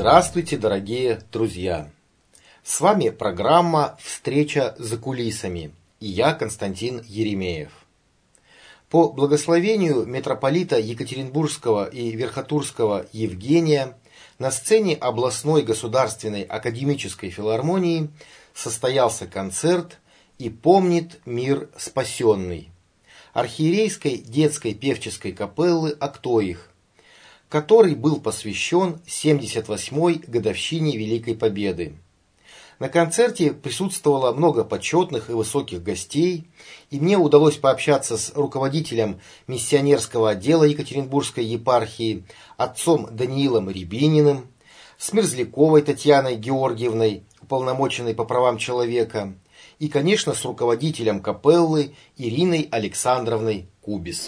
Здравствуйте, дорогие друзья! С вами программа «Встреча за кулисами» и я, Константин Еремеев. По благословению митрополита Екатеринбургского и Верхотурского Евгения на сцене областной государственной академической филармонии состоялся концерт «И помнит мир спасенный» архиерейской детской певческой капеллы «Актоих», который был посвящен 78-й годовщине Великой Победы. На концерте присутствовало много почетных и высоких гостей, и мне удалось пообщаться с руководителем миссионерского отдела Екатеринбургской епархии, отцом Даниилом Рябининым, с Мерзляковой Татьяной Георгиевной, уполномоченной по правам человека, и, конечно, с руководителем капеллы Ириной Александровной Кубис.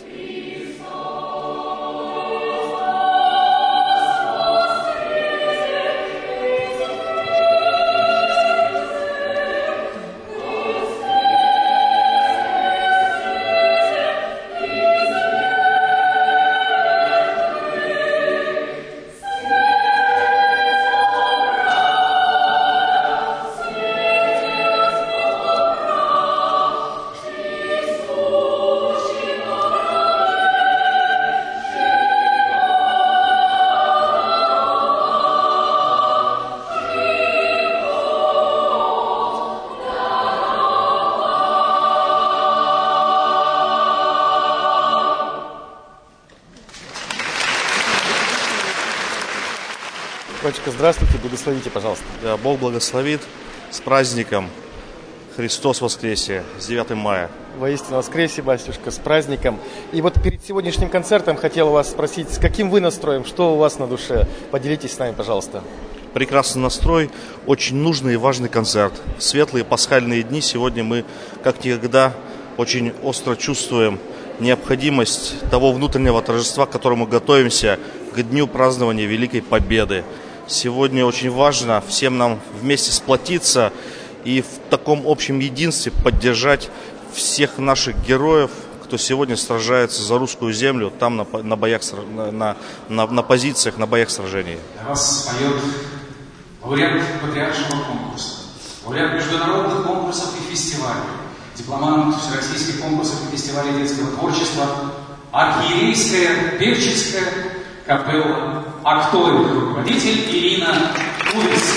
Батюшка, здравствуйте, благословите, пожалуйста. Да, Бог благословит. С праздником Христос воскресе, с 9 мая. Воистину воскресе, батюшка, с праздником. И вот перед сегодняшним концертом хотел вас спросить, с каким вы настроем, что у вас на душе? Поделитесь с нами, пожалуйста. Прекрасный настрой, очень нужный и важный концерт. Светлые пасхальные дни сегодня мы, как никогда, очень остро чувствуем необходимость того внутреннего торжества, к которому готовимся к дню празднования Великой Победы. Сегодня очень важно всем нам вместе сплотиться и в таком общем единстве поддержать всех наших героев, кто сегодня сражается за русскую землю, там на боях, на позициях, на боях сражений. Для вас поет лауреат патриаршего конкурса, лауреат международных конкурсов и фестивалей, дипломант всероссийских конкурсов и фестивалей детского творчества, архиерейская певческая капелла «Актоих», руководитель Ирина Кубис.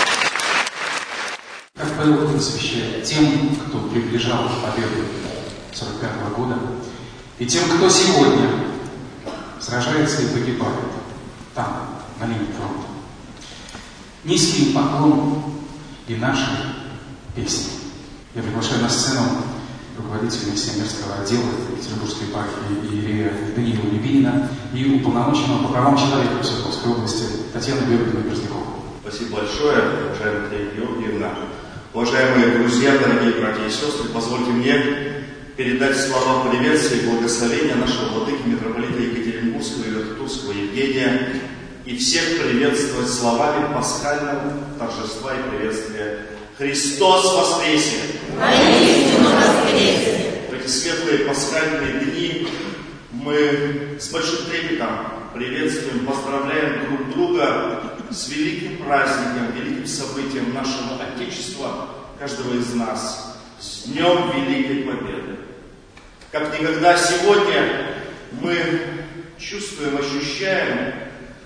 Капеллу посвящает тем, кто приближал победу 1945 года, и тем, кто сегодня сражается и погибает там, на линии фронта. Низкий им поклон и наши песни. Я приглашаю на сцену руководителя миссионерского отдела Екатеринбургской епархии иерея Даниила Рябинина и уполномоченного по правам человека в Свердловской области Татьяну Георгиевну Мерзлякову. Спасибо большое, уважаемая Татьяна Георгиевна. Уважаемые друзья, дорогие братья и сестры, позвольте мне передать слова приветствия и благословения нашего владыки митрополита Екатеринбургского и Верхотурского Евгения и всех приветствовать словами пасхального торжества и приветствия. Христос воскресе! Воистину воскресе! В эти светлые пасхальные дни мы с большим трепетом приветствуем, поздравляем друг друга с великим праздником, великим событием нашего Отечества, каждого из нас, с Днем Великой Победы. Как никогда сегодня мы чувствуем, ощущаем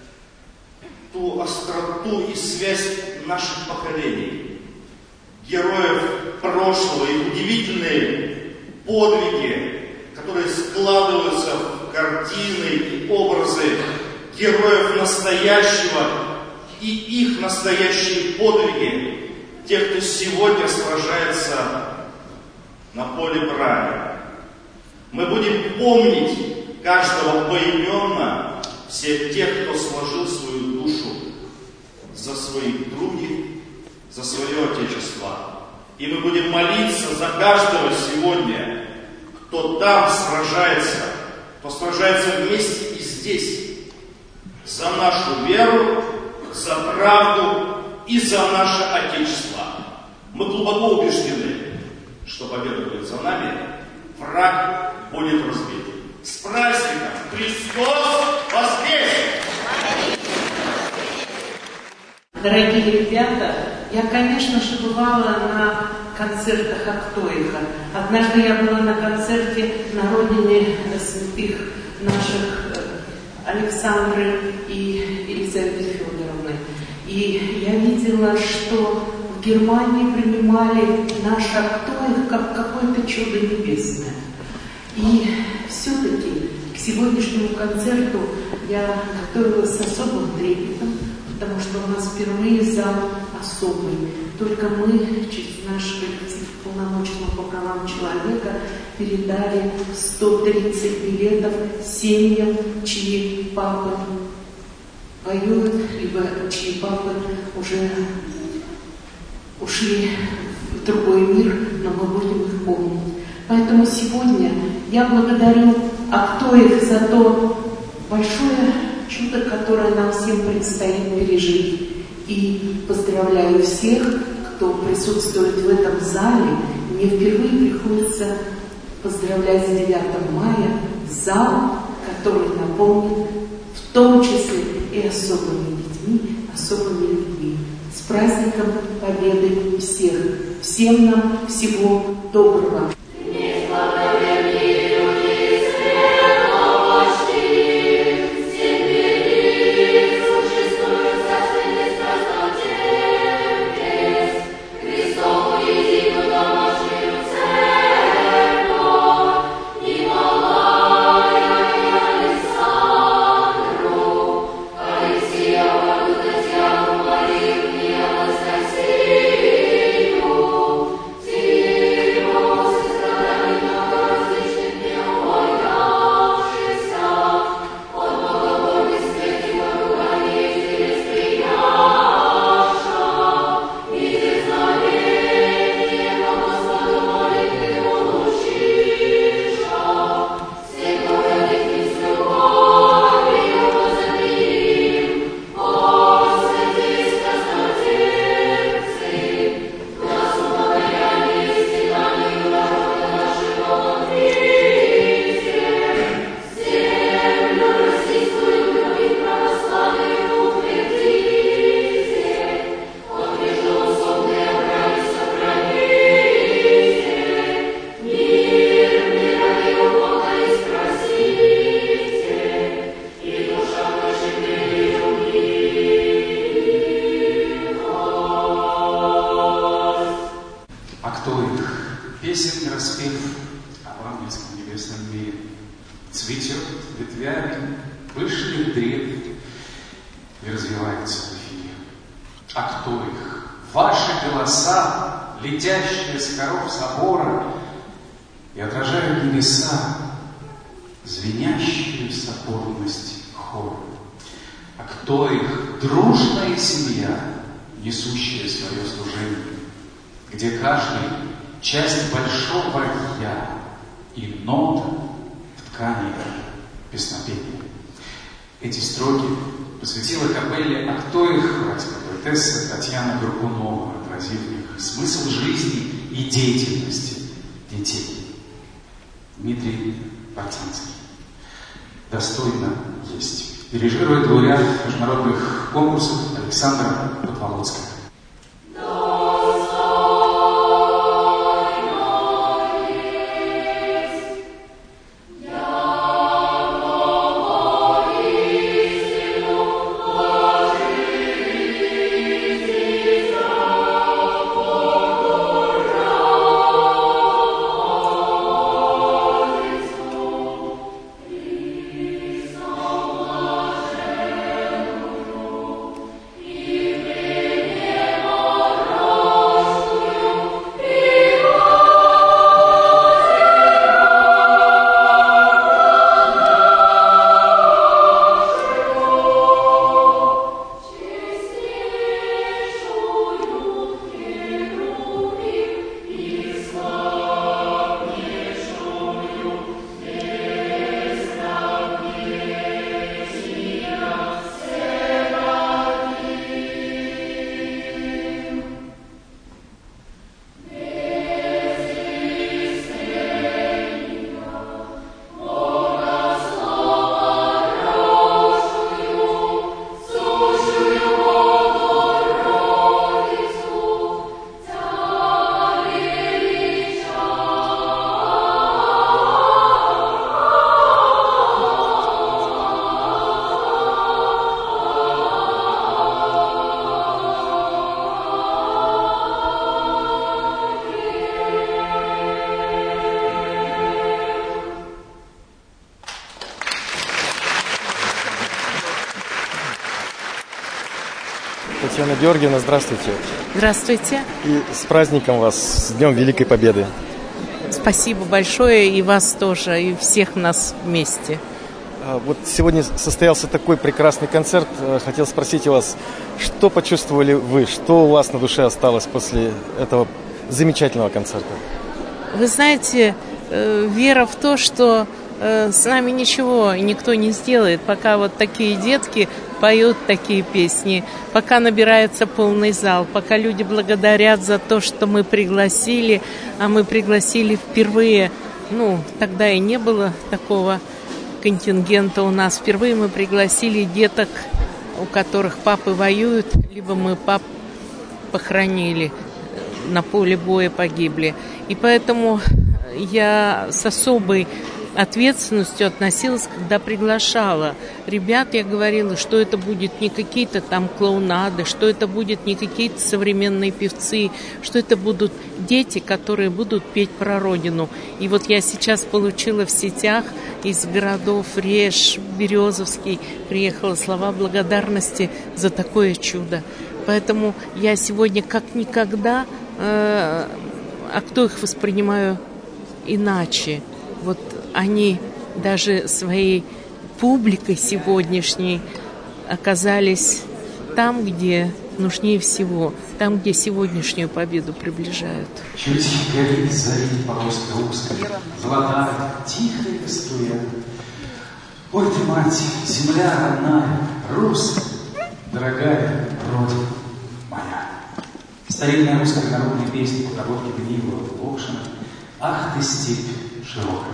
ту остроту и связь наших поколений, героев прошлого и удивительные подвиги, которые складываются в картины и образы героев настоящего и их настоящие подвиги, тех, кто сегодня сражается на поле брани. Мы будем помнить каждого поименно, всех тех, кто сложил свою душу за свои други, за свое Отечество. И мы будем молиться за каждого сегодня, кто там сражается, кто сражается вместе и здесь, за нашу веру, за правду и за наше Отечество. Мы глубоко убеждены, что победа будет за нами, враг будет разбит. С праздником! Христос воскресе! Дорогие ребята, я, конечно же, бывала на концертах Актоиха. Однажды я была на концерте на родине святых наших Александры и Елизаветы Федоровны. И я видела, что в Германии принимали наш Актоих как какое-то чудо небесное. И все-таки к сегодняшнему концерту я готовилась с особым трепетом, потому что у нас впервые зал особый. Только мы через наш коллектив полномочного по правам человека передали 130 билетов семьям, чьи папы воюют, либо чьи папы уже ушли в другой мир, но мы будем их помнить. Поэтому сегодня я благодарю Актоих за то большое чудо, которое нам всем предстоит пережить. И поздравляю всех, кто присутствует в этом зале. Мне впервые приходится поздравлять с 9 мая зал, который наполнен в том числе и особыми детьми, особыми людьми. С праздником Победы всех! Всем нам всего доброго! Песен распев о ангельском небесном мире. Цветет ветвями пышных древ и развивается в эфире. А кто их? Ваши голоса, летящие с хоров собора, и отражают небеса, звенящую соборность хора. А кто их? Дружная семья, несущая свое служение, где каждый часть большого я и нота в ткани песнопения. Эти строки посвятила капелле Актоих братская поэтесса Татьяна Горбунова, отразив в них смысл жизни и деятельности детей. Дмитрий Барцанский. Достойно есть. Дирижирует лауреат международных конкурсов Александра Подволоцкая. Yeah. Татьяна Георгиевна, здравствуйте. Здравствуйте. И с праздником вас, с Днем Великой Победы. Спасибо большое, и вас тоже, и всех нас вместе. Вот сегодня состоялся такой прекрасный концерт. Хотел спросить у вас, что почувствовали вы, что у вас на душе осталось после этого замечательного концерта? Вы знаете, вера в то, что с нами ничего никто не сделает, пока вот такие детки поют такие песни, пока набирается полный зал, пока люди благодарят за то, что мы пригласили, а мы пригласили впервые, тогда и не было такого контингента у нас. Впервые мы пригласили деток, у которых папы воюют, либо мы пап похоронили, на поле боя погибли. И поэтому я с особой ответственностью относилась, когда приглашала ребят, я говорила, что это будет не какие-то там клоунады, что это будет не какие-то современные певцы, что это будут дети, которые будут петь про Родину. И вот я сейчас получила в сетях из городов Реж, Березовский, приехала слова благодарности за такое чудо. Поэтому я сегодня как никогда их воспринимаю иначе. Вот они даже своей публикой сегодняшней оказались там, где нужнее всего, там, где сегодняшнюю победу приближают. Чуть горит зари полоска узкая, золотая, тихая струя. Ой ты, мать, земля родная, русская, дорогая Родина моя. Старинная русская народная песня подработки Гнилова Локшина. Ах ты, степь широкая.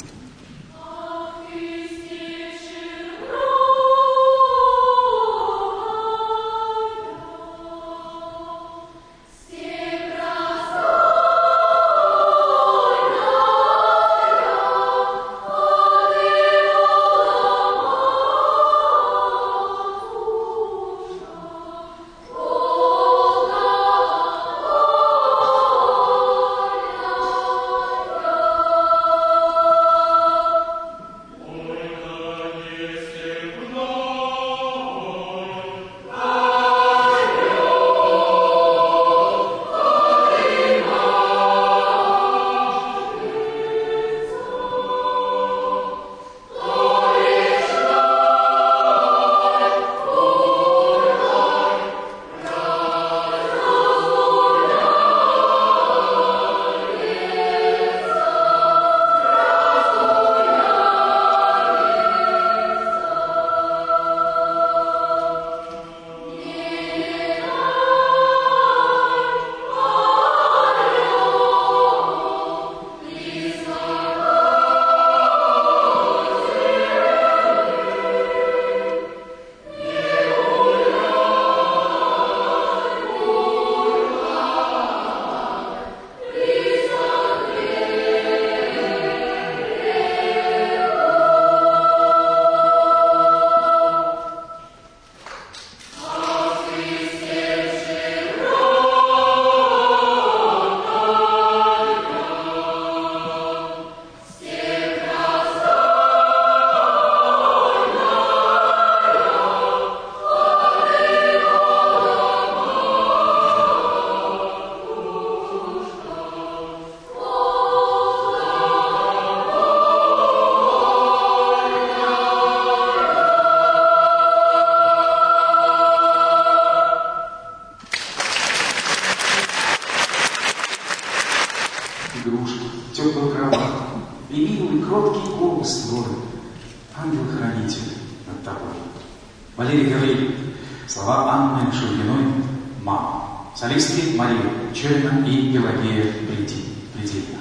Игрушки, теплую кроватку, и милый кроткий голос твой, ангел-хранитель над тобой. Валерий Гаврилин, слова Анны Шульгиной «Мама». Солистки Мария Черина и Пелагея Предельна.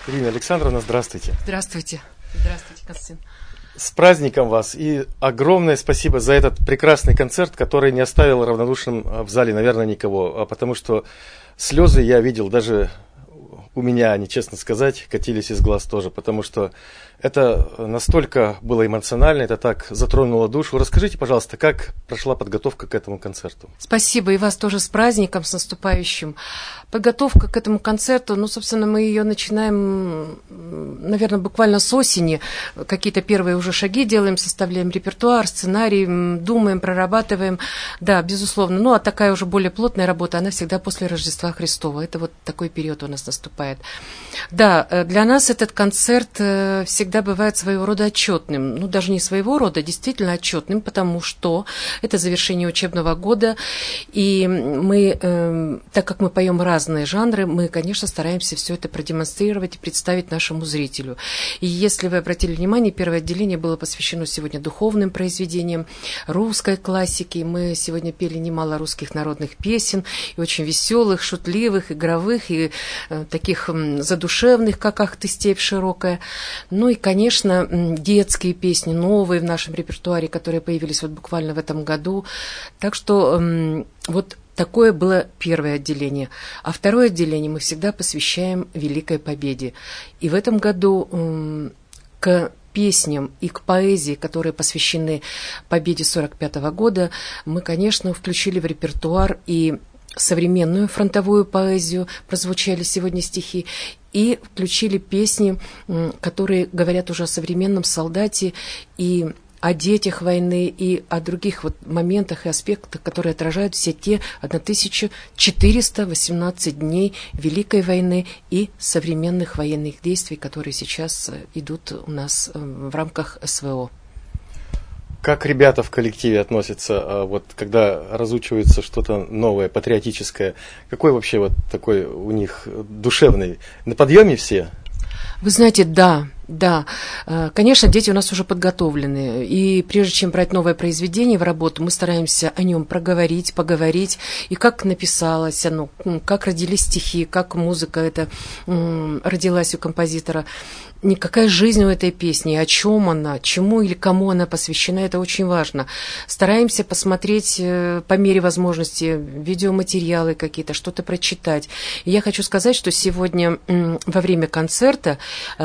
Ирина Александровна, здравствуйте. Здравствуйте. Здравствуйте, Константин. С праздником вас и огромное спасибо за этот прекрасный концерт, который не оставил равнодушным в зале, наверное, никого, потому что слезы я видел даже у меня, они, честно сказать, катились из глаз тоже, потому что это настолько было эмоционально, это так затронуло душу. Расскажите, пожалуйста, как прошла подготовка к этому концерту? Спасибо, и вас тоже с праздником, с наступающим. Подготовка к этому концерту, собственно, мы ее начинаем, наверное, буквально с осени. Какие-то первые уже шаги делаем, составляем репертуар, сценарий, думаем, прорабатываем. Да, безусловно. А такая уже более плотная работа, она всегда после Рождества Христова. Это вот такой период у нас наступает. Да, для нас этот концерт всегда бывает своего рода отчетным. Даже не своего рода, действительно отчетным, потому что это завершение учебного года, и мы, так как мы поем разные жанры, мы, конечно, стараемся все это продемонстрировать и представить нашему зрителю. И если вы обратили внимание, первое отделение было посвящено сегодня духовным произведениям, русской классике. Мы сегодня пели немало русских народных песен, и очень веселых, шутливых, игровых, и таких задушевных, как «Ах ты, степь широкая». И, конечно, детские песни, новые в нашем репертуаре, которые появились вот буквально в этом году. Так что вот такое было первое отделение. А второе отделение мы всегда посвящаем Великой Победе. И в этом году к песням и к поэзии, которые посвящены победе 1945 года, мы, конечно, включили в репертуар и современную фронтовую поэзию, прозвучали сегодня стихи, и включили песни, которые говорят уже о современном солдате и о детях войны, и о других моментах и аспектах, которые отражают все те 1418 дней Великой войны и современных военных действий, которые сейчас идут у нас в рамках СВО. Как ребята в коллективе относятся, когда разучивается что-то новое, патриотическое? Какой вообще такой у них душевный? На подъеме все? Вы знаете, да. Конечно, дети у нас уже подготовлены, и прежде чем брать новое произведение в работу, мы стараемся о нем поговорить, и как написалось оно, как родились стихи, как музыка эта родилась у композитора, какая жизнь у этой песни, о чем она, чему или кому она посвящена, это очень важно. Стараемся посмотреть по мере возможности видеоматериалы какие-то, что-то прочитать. И я хочу сказать, что сегодня во время концерта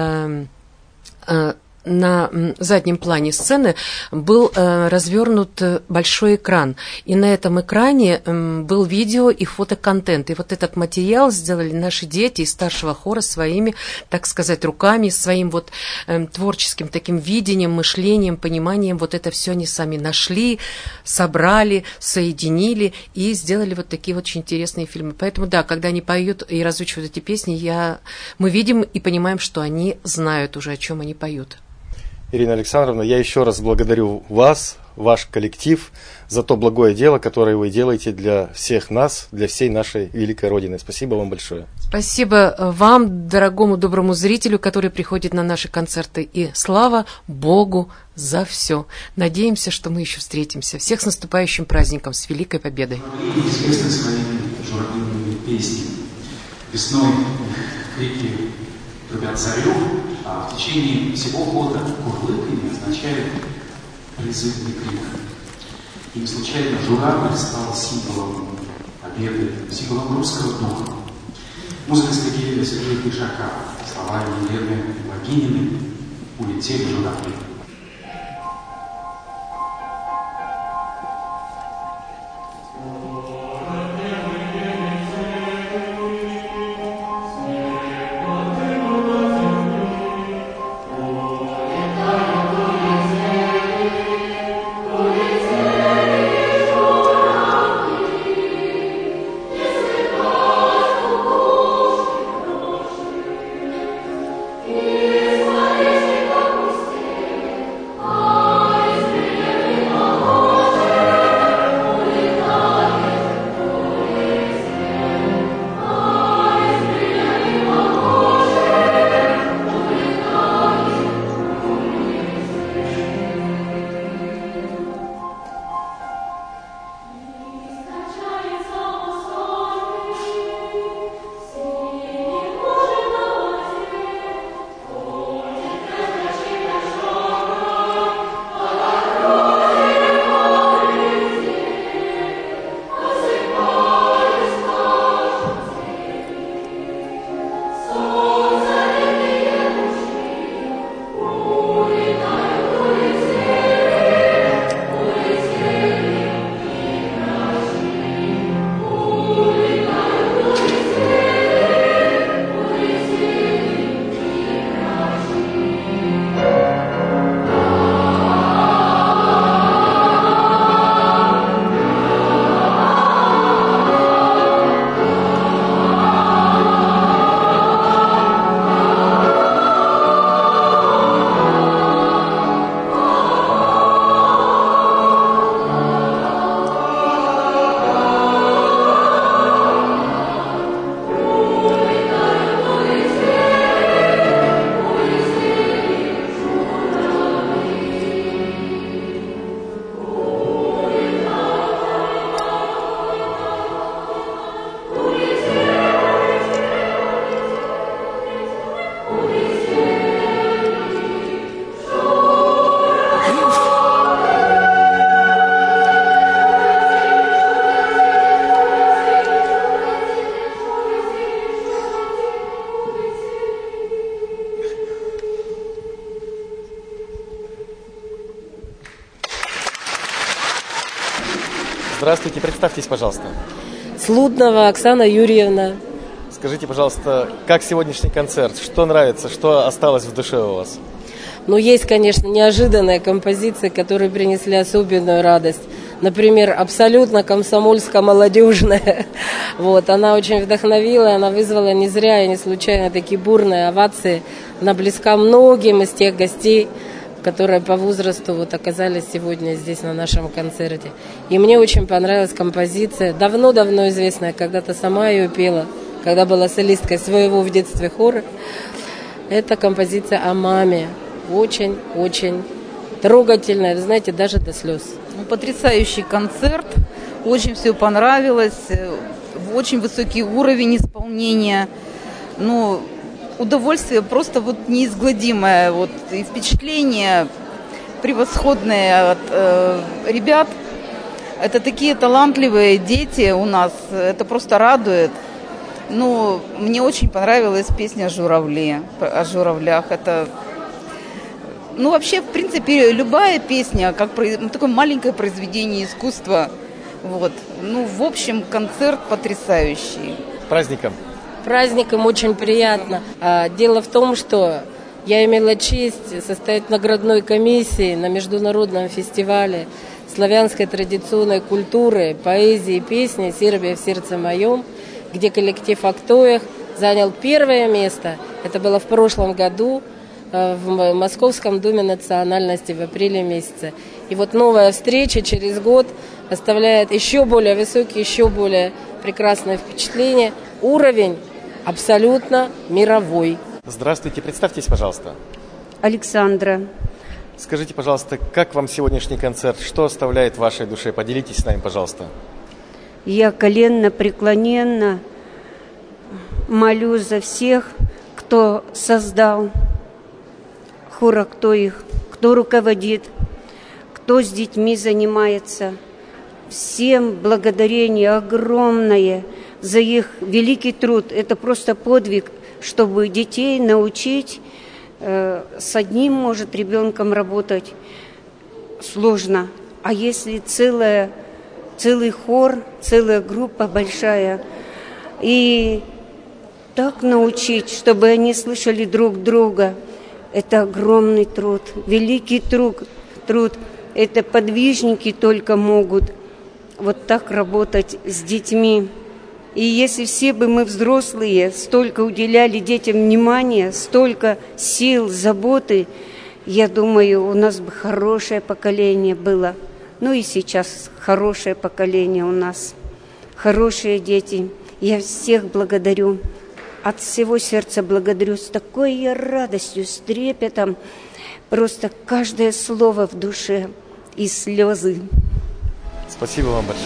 на заднем плане сцены был развернут большой экран. И на этом экране был видео и фотоконтент. И вот этот материал сделали наши дети из старшего хора своими, так сказать, руками, своим творческим таким видением, мышлением, пониманием. Вот это все они сами нашли, собрали, соединили и сделали вот такие очень интересные фильмы. Поэтому, да, когда они поют и разучивают эти песни, мы видим и понимаем, что они знают уже, о чем они поют. Ирина Александровна, я еще раз благодарю вас, ваш коллектив, за то благое дело, которое вы делаете для всех нас, для всей нашей великой Родины. Спасибо вам большое. Спасибо вам, дорогому доброму зрителю, который приходит на наши концерты. И слава Богу за все. Надеемся, что мы еще встретимся. Всех с наступающим праздником, с Великой Победой. Известны своими журавлиными песнями. Весной крики трубят зарю, а в течение всего года курлыканье означает призывный крик. И не случайно журавль стал символом победы, символом русского духа. Музыка Сергея Сергея Пишака, слова Елены Логининой «Улетели журавли». Yes, Здравствуйте, представьтесь, пожалуйста. Слуднова Оксана Юрьевна. Скажите, пожалуйста, как сегодняшний концерт? Что нравится, что осталось в душе у вас? Ну, есть, конечно, неожиданные композиции, которые принесли особенную радость. Например, абсолютно комсомольско-молодежная. Вот, она очень вдохновила, она вызвала не зря и не случайно такие бурные овации. Она близка многим из тех гостей, которые по возрасту вот оказались сегодня здесь на нашем концерте. И мне очень понравилась композиция, давно-давно известная, когда-то сама ее пела, когда была солисткой своего в детстве хора. Это композиция о маме. Очень-очень трогательная, вы знаете, даже до слез. Потрясающий концерт, очень все понравилось, очень высокий уровень исполнения. Ну, удовольствие просто вот неизгладимое, вот, и впечатление превосходное от ребят. Это такие талантливые дети у нас, это просто радует. Ну, мне очень понравилась песня о журавлях. Это, ну, вообще, в принципе, любая песня, как такое маленькое произведение искусства. Вот. Ну, в общем, концерт потрясающий. Праздником! Праздником очень приятно. Дело в том, что я имела честь состоять в наградной комиссии на международном фестивале славянской традиционной культуры, поэзии и песни «Сербия в сердце моем», где коллектив «Актоих» занял первое место. Это было в прошлом году в Московском доме национальности в апреле месяце. И вот новая встреча через год оставляет еще более высокие, еще более прекрасное впечатление. Уровень абсолютно мировой. Здравствуйте, представьтесь, пожалуйста. Александра. Скажите, пожалуйста, как вам сегодняшний концерт? Что оставляет в вашей душе? Поделитесь с нами, пожалуйста. Я коленно-преклоненно молюсь за всех, кто создал хор «Актоих», кто руководит, кто с детьми занимается. Всем благодарение огромное за их великий труд. Это просто подвиг, чтобы детей научить. С одним, может, ребенком работать сложно. А если целый хор, целая группа большая, и так научить, чтобы они слышали друг друга, это огромный труд, великий труд. Это подвижники только могут вот так работать с детьми. И если все бы мы, взрослые, столько уделяли детям внимания, столько сил, заботы, я думаю, у нас бы хорошее поколение было. Ну и сейчас хорошее поколение у нас, хорошие дети. Я всех благодарю, от всего сердца благодарю, с такой радостью, с трепетом. Просто каждое слово в душе и слезы. Спасибо вам большое.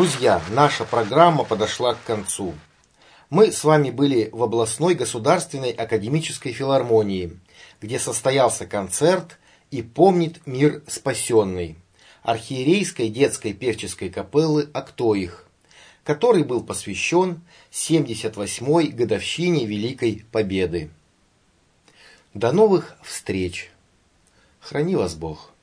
Друзья, наша программа подошла к концу. Мы с вами были в областной государственной академической филармонии, где состоялся концерт «И помнит мир спасенный» архиерейской детской певческой капеллы «Актоих», который был посвящен 78-й годовщине Великой Победы. До новых встреч! Храни вас Бог!